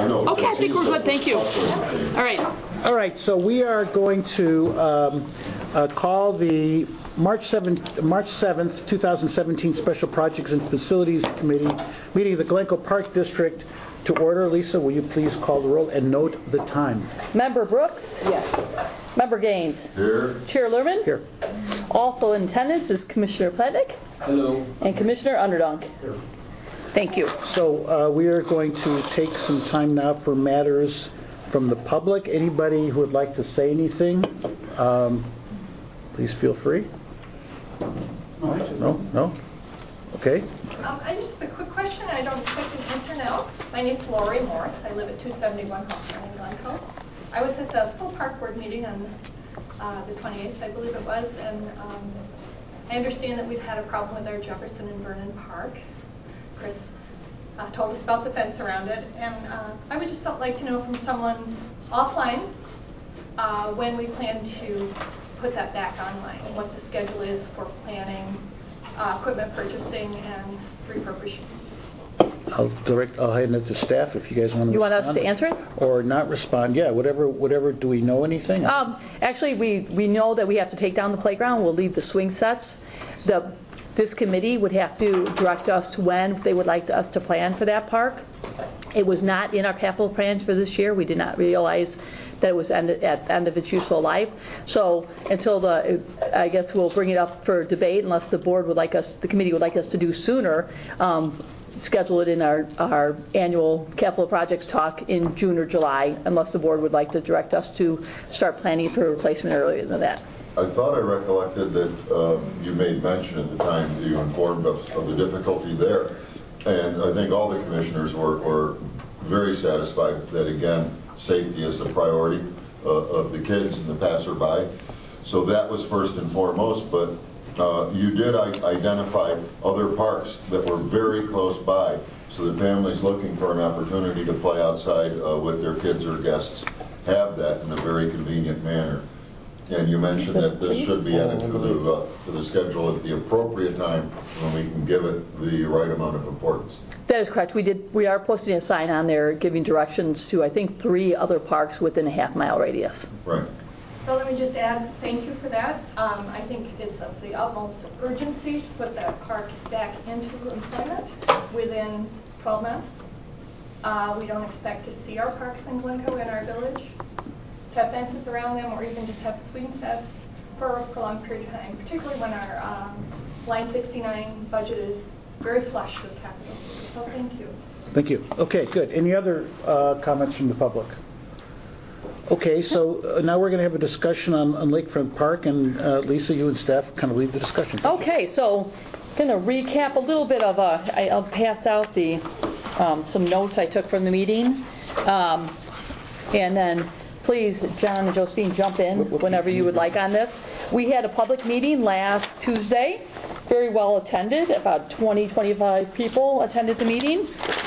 know. Okay, I think we're good. Thank you. All right. All right, so we are going to call the March 7th, 2017 Special Projects and Facilities Committee meeting of the Glencoe Park District to order. Lisa, will you please call the roll and note the time? Member Brooks? Yes. Member Gaines? Here. Chair Lerman? Here. Also in attendance is Commissioner Pletnick. Hello. And Commissioner Underdunk. Here. Thank you. So we are going to take some time now for matters from the public. Anybody who would like to say anything, please feel free. No? Okay. I just have a quick question. I don't expect an answer now. My name's Lori Morris. I live at 271 Hawthorne in Glencoe. I was at the full park board meeting on the 28th, I believe it was, and I understand that we've had a problem with our Jefferson and Vernon Park. Chris told us about the fence around it, and I would just like to know from someone offline when we plan to put that back online, and what the schedule is for planning, equipment purchasing, and refurbishing. I'll hand it to staff if you guys want to. You want us to answer it? Or not respond? Yeah, whatever. Do we know anything? Actually, we know that we have to take down the playground. We'll leave the swing sets. This committee would have to direct us when they would like us to plan for that park. It was not in our capital plans for this year. We did not realize that it was at the end of its useful life. So until I guess we'll bring it up for debate unless the committee would like us to do sooner. Schedule it in our annual capital projects talk in June or July, unless the board would like to direct us to start planning for replacement earlier than that. I thought I recollected that you made mention at the time that you informed us of the difficulty there, and I think all the commissioners were very satisfied that, again, safety is the priority of the kids and the passerby. So that was first and foremost, but you did identify other parks that were very close by, so that families looking for an opportunity to play outside with their kids or guests have that in a very convenient manner. And you mentioned that this should be added to the schedule at the appropriate time when we can give it the right amount of importance. That is correct. We are posting a sign on there giving directions to, I think, 3 other parks within a half-mile radius. Right. So let me just add, thank you for that. I think it's of the utmost urgency to put that park back into employment within 12 months. We don't expect to see our parks in Glencoe in our village, to have fences around them, or even just have swing sets for a prolonged period of time, particularly when our Line 69 budget is very flush with capital. So thank you. Thank you. Okay, good. Any other comments from the public? Okay, so now we're going to have a discussion on Lakefront Park, and Lisa, you and staff kind of lead the discussion. Okay, so I'm going to recap a little bit of I'll pass out some notes I took from the meeting, and then please, John and Josephine, jump in whenever you would like on this. We had a public meeting last Tuesday, very well attended. About 20-25 people attended the meeting.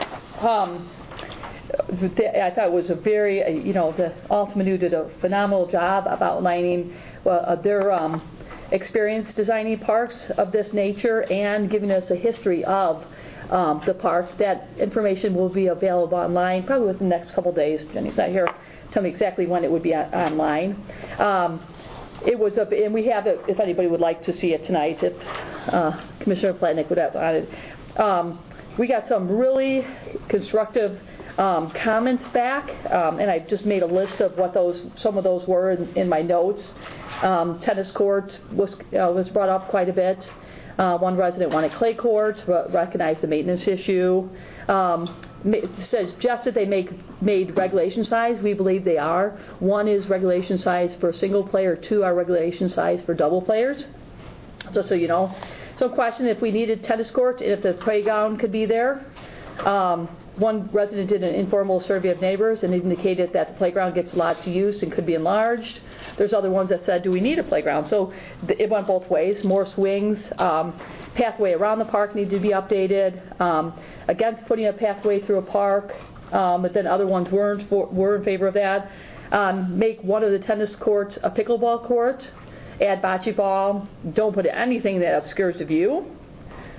I thought it was a very, the Altamanu did a phenomenal job of outlining their experience designing parks of this nature and giving us a history of the park. That information will be available online probably within the next couple days. Jenny's not here. Tell me exactly when it would be online. It was and we have it if anybody would like to see it tonight. If Commissioner Pletnick would have on it. We got some really constructive comments back, and I just made a list of what some of those were in my notes. Tennis court was brought up quite a bit. One resident wanted clay courts, recognized the maintenance issue. Suggested they made regulation size. We believe they are. 1 is regulation size for single player, 2 are regulation size for double players. So you know. Some question if we needed tennis courts and if the playground could be there. One resident did an informal survey of neighbors and indicated that the playground gets a lot to use and could be enlarged. There's other ones that said, do we need a playground? So it went both ways. More swings. Pathway around the park needed to be updated. Against putting a pathway through a park, but then other ones were in favor of that. Make one of the tennis courts a pickleball court. Add bocce ball. Don't put anything that obscures the view.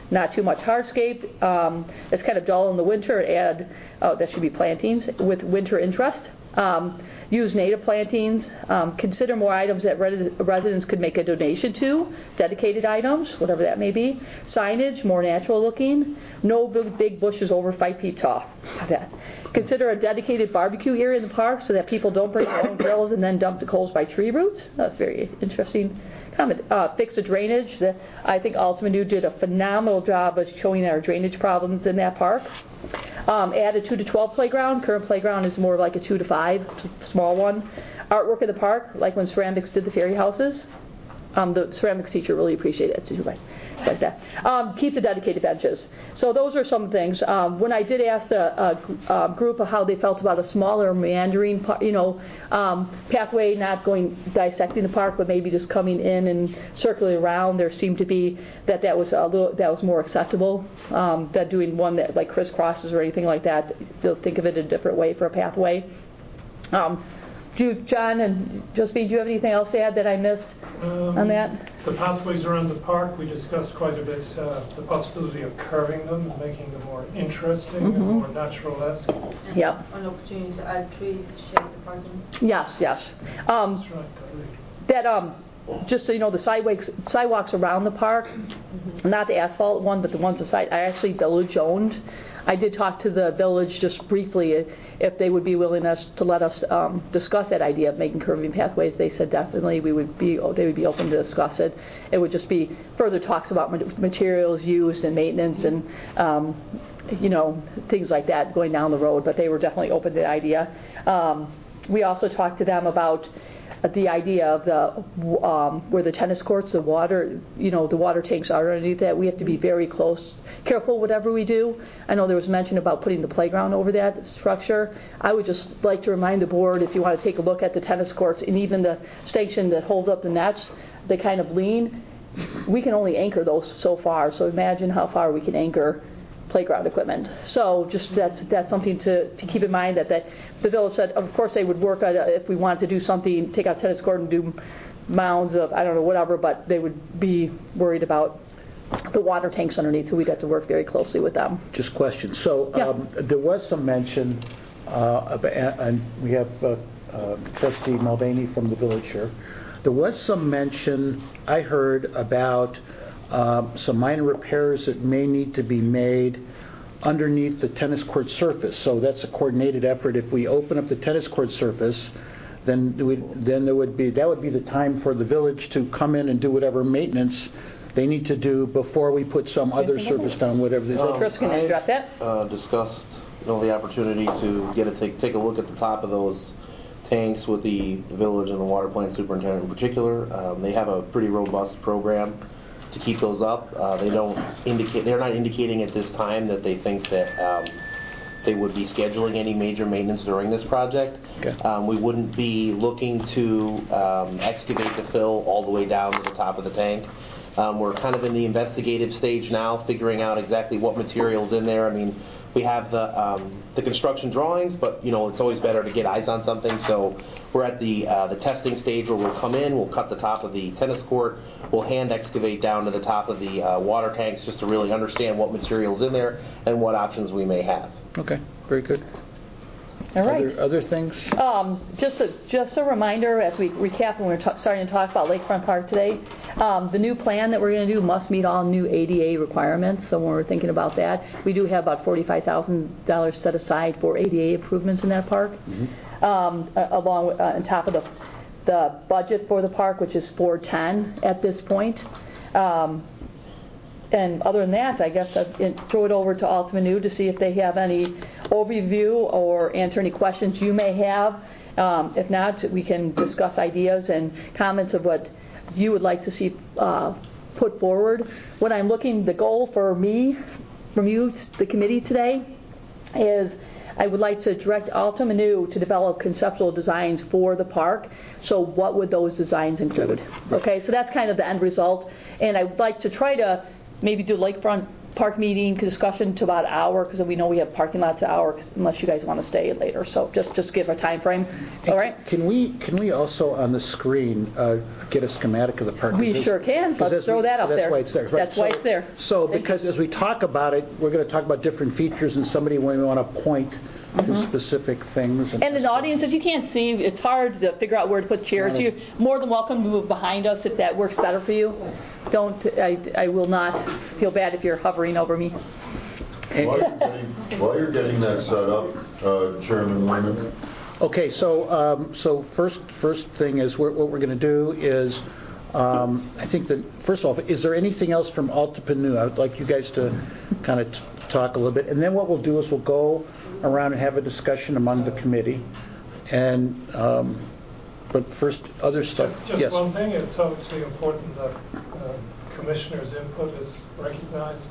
not too much hardscape. It's kind of dull in the winter. Add, that should be plantings with winter interest. Use native plantings. Consider more items that residents could make a donation to, dedicated items, whatever that may be. Signage, more natural looking. No big bushes over 5 feet tall. That. Consider a dedicated barbecue area in the park so that people don't bring their own grills and then dump the coals by tree roots. That's very interesting comment. Fix the drainage. I think Altamanu did a phenomenal job of showing our drainage problems in that park. Add a 2 to 12 playground. Current playground is more like a 2 to 5, small one. Artwork in the park, like when ceramics did the fairy houses. The ceramics teacher really appreciated it too, right? It's like that. Keep the dedicated benches. So those are some things. When I did ask the group of how they felt about a smaller meandering, pathway, not dissecting the park, but maybe just coming in and circling around, there seemed to be that was more acceptable than doing one that like crisscrosses or anything like that. They'll think of it a different way for a pathway. John and Josephine, do you have anything else to add that I missed on that? The pathways around the park, we discussed quite a bit the possibility of curving them and making them more interesting and more natural-esque. Yeah. An opportunity to add trees to shade the parking. Yes. That's right, Just so you know, the sidewalks around the park, not the asphalt one, but the ones aside, I actually village owned. I did talk to the village just briefly if they would be willing to let us discuss that idea of making curving pathways. They said definitely they would be open to discuss it. It would just be further talks about materials used and maintenance and things like that going down the road. But they were definitely open to the idea. We also talked to them about the idea of the where the tennis courts, the water tanks are underneath that. We have to be very careful whatever we do. I know there was mention about putting the playground over that structure. I would just like to remind the board, if you want to take a look at the tennis courts and even the station that hold up the nets, they kind of lean. We can only anchor those so far. So imagine how far we can anchor playground equipment. So just that's something to keep in mind, that the village said, of course they would work on if we wanted to do something, take out tennis court and do mounds of, I don't know, whatever, but they would be worried about the water tanks underneath, so we'd have to work very closely with them. Just question. So there was some mention, and we have Trustee Mulvaney from the village here. There was some mention, I heard, about some minor repairs that may need to be made underneath the tennis court surface. So that's a coordinated effort. If we open up the tennis court surface, then that would be the time for the village to come in and do whatever maintenance they need to do before we put some other surface down, whatever it is. Chris can address that. Discussed the opportunity to take a look at the top of those tanks with the village and the water plant superintendent in particular. They have a pretty robust program to keep those up. They're not indicating at this time that they think that they would be scheduling any major maintenance during this project. Okay. We wouldn't be looking to excavate the fill all the way down to the top of the tank. We're kind of in the investigative stage now, figuring out exactly what material's in there. I mean, we have the construction drawings, but it's always better to get eyes on something. So we're at the testing stage where we'll come in, we'll cut the top of the tennis court, we'll hand excavate down to the top of the water tanks just to really understand what material's in there and what options we may have. Okay, very good. All right. Other things? Just a reminder as we recap when we're starting to talk about Lakefront Park today, the new plan that we're going to do must meet all new ADA requirements. So when we're thinking about that, we do have about $45,000 set aside for ADA improvements in that park, along with, on top of the budget for the park, which is $410 at this point. And other than that, I guess I'd throw it over to Altamanu to see if they have any overview or answer any questions you may have. If not, we can discuss ideas and comments of what you would like to see put forward. What I'm looking, the goal for me, from you, the committee today, is I would like to direct Altamanu to develop conceptual designs for the park. So what would those designs include? Okay, so that's kind of the end result. And I would like to try to maybe do Lakefront park meeting discussion to about an hour, because we know we have parking lots an hour, unless you guys want to stay later. So just give a time frame. All right? Can we also on the screen get a schematic of the park? We sure can. Let's throw that up there. That's why it's there. Right. That's why it's there. So Thank because you. as we talk about it, we're going to talk about different features, and somebody when we want to point to specific things. And in the audience, if you can't see, it's hard to figure out where to put chairs. You're more than welcome to move behind us if that works better for you. I will not feel bad if you're hovering over me. While you're getting that set up, Chairman Wyman, Okay, so first thing is what we're going to do is, I think that first off, is there anything else from Altapanu? I would like you guys to kind of talk a little bit, and then what we'll do is we'll go around and have a discussion among the committee, and but first other stuff. Just Yes. one thing, it's obviously important that commissioners' input is recognized.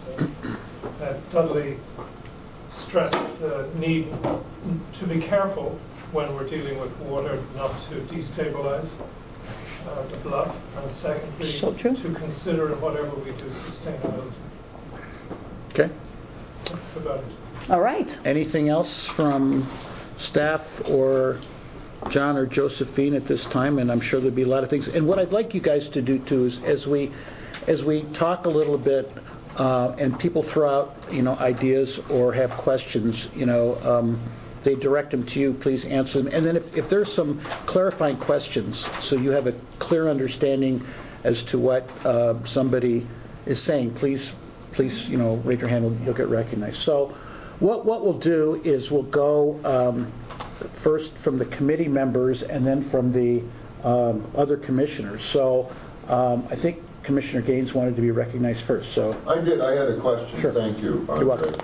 Dudley stressed the need to be careful when we're dealing with water not to destabilize the bluff, and secondly, So true. to consider in whatever we do sustainability. Okay. That's about it. All right. Anything else from staff or John or Josephine at this time? And I'm sure there'll be a lot of things. And what I'd like you guys to do too is as we talk a little bit and people throw out ideas or have questions, they direct them to you, please answer them. And then if there's some clarifying questions, so you have a clear understanding as to what somebody is saying, please, raise your hand, you'll get recognized. So what we'll do is we'll go first from the committee members and then from the other commissioners. So I think Commissioner Gaines wanted to be recognized first. So I did. I had a question. Sure. Thank you, You're welcome.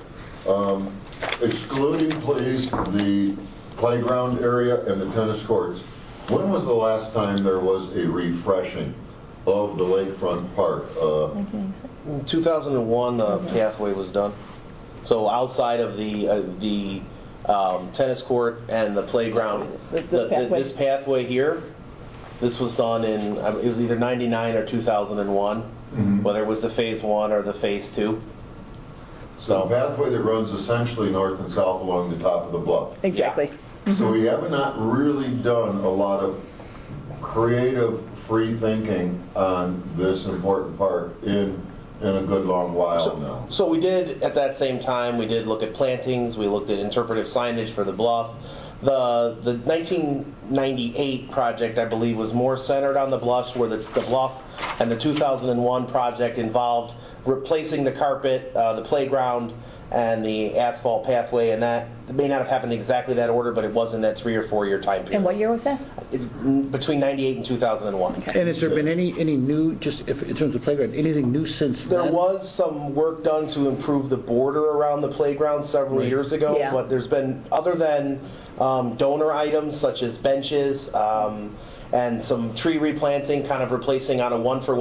Excluding, please, the playground area and the tennis courts, when was the last time there was a refreshing of the lakefront park? In 2001, the pathway was done. So outside of the tennis court and the playground, this pathway here, this was done in, it was either 99 or 2001, whether it was the phase 1 or the phase 2. So a pathway that runs essentially north and south along the top of the bluff. Exactly. So we have not really done a lot of creative free thinking on this important park in a good long while now. So we did, at that same time, we did look at plantings, we looked at interpretive signage for the bluff. The 1998 project, I believe, was more centered on the bluffs, where the bluff, and the 2001 project involved replacing the carpet, the playground, and the asphalt pathway, and that may not have happened exactly that order, but it was in that 3 or 4 year time period. And what year was that? It's between 98 and 2001. Okay. And has there been any new, just in terms of playground, anything new since There then? was some work done to improve the border around the playground several years ago, Yeah. but there's been, other than donor items such as benches and some tree replanting, kind of replacing on a one-for-one